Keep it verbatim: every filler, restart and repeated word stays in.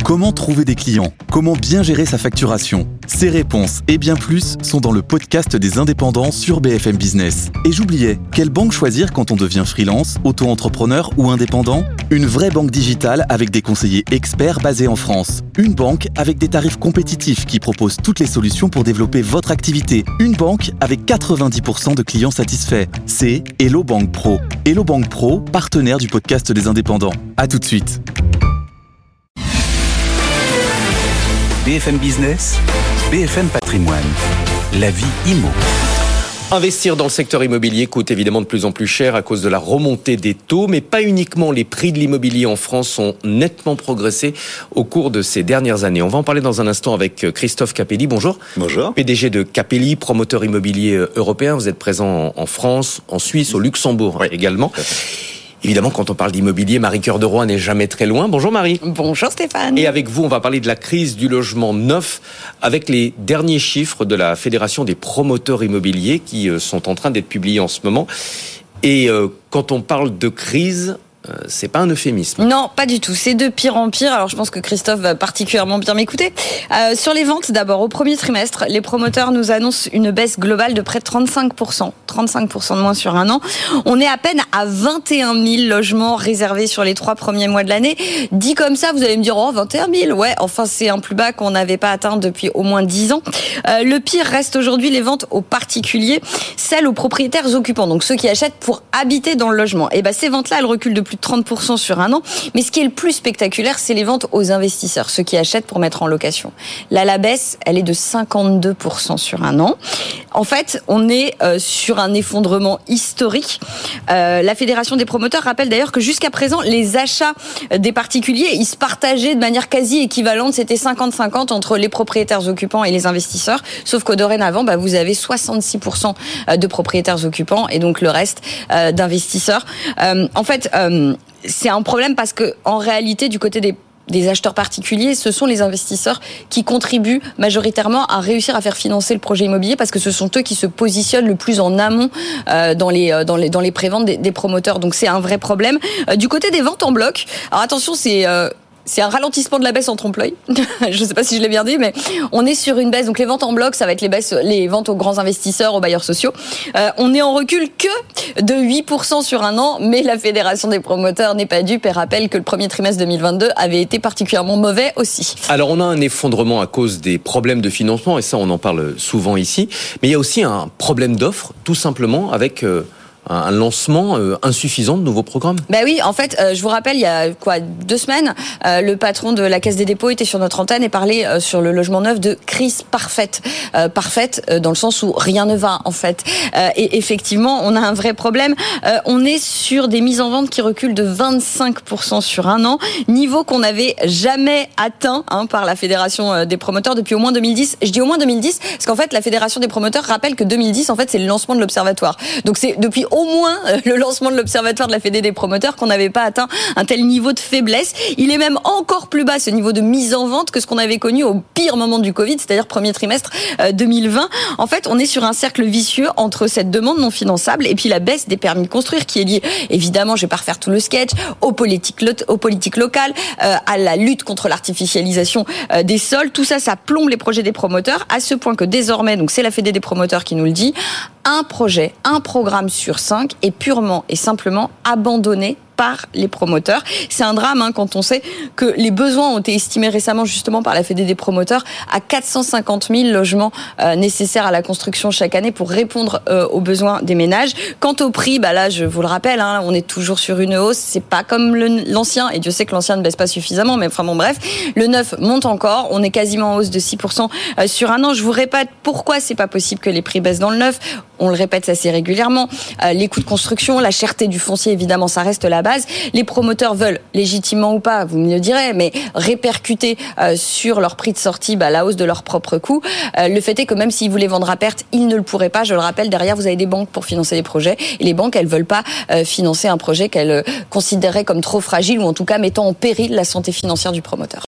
Comment trouver des clients ? Comment bien gérer sa facturation ? Ces réponses et bien plus sont dans le podcast des indépendants sur B F M Business. Et j'oubliais, quelle banque choisir quand on devient freelance, auto-entrepreneur ou indépendant ? Une vraie banque digitale avec des conseillers experts basés en France. Une banque avec des tarifs compétitifs qui propose toutes les solutions pour développer votre activité. Une banque avec quatre-vingt-dix pour cent de clients satisfaits. C'est Hello Bank Pro. Hello Bank Pro, partenaire du podcast des indépendants. À tout de suite. B F M Business, B F M Patrimoine, la vie immo. Investir dans le secteur immobilier coûte évidemment de plus en plus cher à cause de la remontée des taux, mais pas uniquement. Les prix de l'immobilier en France ont nettement progressé au cours de ces dernières années. On va en parler dans un instant avec Christophe Capelli. Bonjour. Bonjour. P D G de Capelli, promoteur immobilier européen. Vous êtes présent en France, en Suisse, au Luxembourg oui. également. Évidemment, quand on parle d'immobilier, Marie Cœur de Roy n'est jamais très loin. Bonjour Marie. Bonjour Stéphane. Et avec vous, on va parler de la crise du logement neuf avec les derniers chiffres de la Fédération des promoteurs immobiliers qui sont en train d'être publiés en ce moment. Et euh, quand on parle de crise, euh, c'est pas un euphémisme. Non, pas du tout. C'est de pire en pire. Alors je pense que Christophe va particulièrement bien m'écouter. Euh, sur les ventes, d'abord, au premier trimestre, les promoteurs nous annoncent une baisse globale de près de trente-cinq pour cent. trente-cinq pour cent de moins sur un an. On est à peine à vingt et un mille logements réservés sur les trois premiers mois de l'année. Dit comme ça, vous allez me dire, oh, vingt et un mille. Ouais, enfin, c'est un plus bas qu'on n'avait pas atteint depuis au moins dix ans. Euh, le pire reste aujourd'hui les ventes aux particuliers, celles aux propriétaires occupants, donc ceux qui achètent pour habiter dans le logement. Et ben, ces ventes-là, elles reculent de plus de trente pour cent sur un an. Mais ce qui est le plus spectaculaire, c'est les ventes aux investisseurs, ceux qui achètent pour mettre en location. Là, la baisse, elle est de cinquante-deux pour cent sur un an. En fait, on est euh, sur un effondrement historique. Euh, la Fédération des promoteurs rappelle d'ailleurs que jusqu'à présent, les achats des particuliers, ils se partageaient de manière quasi équivalente. C'était cinquante cinquante entre les propriétaires occupants et les investisseurs. Sauf qu'au dorénavant, bah, vous avez soixante-six pour cent de propriétaires occupants et donc le reste euh, d'investisseurs. Euh, en fait, euh, c'est un problème parce que en réalité, du côté des des acheteurs particuliers, ce sont les investisseurs qui contribuent majoritairement à réussir à faire financer le projet immobilier parce que ce sont eux qui se positionnent le plus en amont euh, dans les dans les dans les préventes des, des promoteurs. Donc c'est un vrai problème. Euh, du côté des ventes en bloc, alors attention, c'est euh, c'est un ralentissement de la baisse en trompe-l'œil. Je ne sais pas si je l'ai bien dit, mais on est sur une baisse. Donc les ventes en bloc, ça va être les baisses, les ventes aux grands investisseurs, aux bailleurs sociaux. Euh, on est en recul que de huit pour cent sur un an, mais la Fédération des promoteurs n'est pas dupe et rappelle que le premier trimestre deux mille vingt-deux avait été particulièrement mauvais aussi. Alors on a un effondrement à cause des problèmes de financement, et ça on en parle souvent ici, mais il y a aussi un problème d'offre, tout simplement, avec Euh un lancement euh, insuffisant de nouveaux programmes. Ben oui, en fait, euh, je vous rappelle, il y a quoi deux semaines, euh, le patron de la Caisse des dépôts était sur notre antenne et parlait euh, sur le logement neuf de crise parfaite, euh, parfaite euh, dans le sens où rien ne va en fait. Euh, et effectivement, on a un vrai problème. Euh, on est sur des mises en vente qui reculent de vingt-cinq pour cent sur un an, niveau qu'on n'avait jamais atteint hein, par la Fédération des promoteurs depuis au moins deux mille dix. Je dis au moins deux mille dix parce qu'en fait, la Fédération des promoteurs rappelle que deux mille dix, en fait, c'est le lancement de l'Observatoire. Donc c'est depuis au moins le lancement de l'Observatoire de la Fédé des promoteurs qu'on n'avait pas atteint un tel niveau de faiblesse. Il est même encore plus bas ce niveau de mise en vente que ce qu'on avait connu au pire moment du Covid, c'est-à-dire premier trimestre deux mille vingt. En fait, on est sur un cercle vicieux entre cette demande non finançable et puis la baisse des permis de construire qui est liée, évidemment, je vais pas refaire tout le sketch, aux politiques, aux politiques locales, euh, à la lutte contre l'artificialisation euh, des sols. Tout ça, ça plombe les projets des promoteurs à ce point que désormais, donc c'est la Fédé des promoteurs qui nous le dit, un projet, un programme sur cinq est purement et simplement abandonné par les promoteurs. C'est un drame hein, quand on sait que les besoins ont été estimés récemment justement par la Fédé des promoteurs à quatre cent cinquante mille logements euh, nécessaires à la construction chaque année pour répondre euh, aux besoins des ménages. Quant au prix, bah là je vous le rappelle, hein, on est toujours sur une hausse. C'est pas comme le, l'ancien, et Dieu sait que l'ancien ne baisse pas suffisamment, mais enfin bon bref, le neuf monte encore. On est quasiment en hausse de six pour cent euh, sur un an. Je vous répète pourquoi c'est pas possible que les prix baissent dans le neuf. On le répète assez régulièrement. Euh, les coûts de construction, la cherté du foncier, évidemment, ça reste la base. Les promoteurs veulent, légitimement ou pas, vous me le direz, mais répercuter euh, sur leur prix de sortie bah, la hausse de leurs propres coûts. Euh, le fait est que même s'ils voulaient vendre à perte, ils ne le pourraient pas. Je le rappelle, derrière, vous avez des banques pour financer les projets. Et les banques, elles veulent pas euh, financer un projet qu'elles euh, considéraient comme trop fragile ou en tout cas mettant en péril la santé financière du promoteur.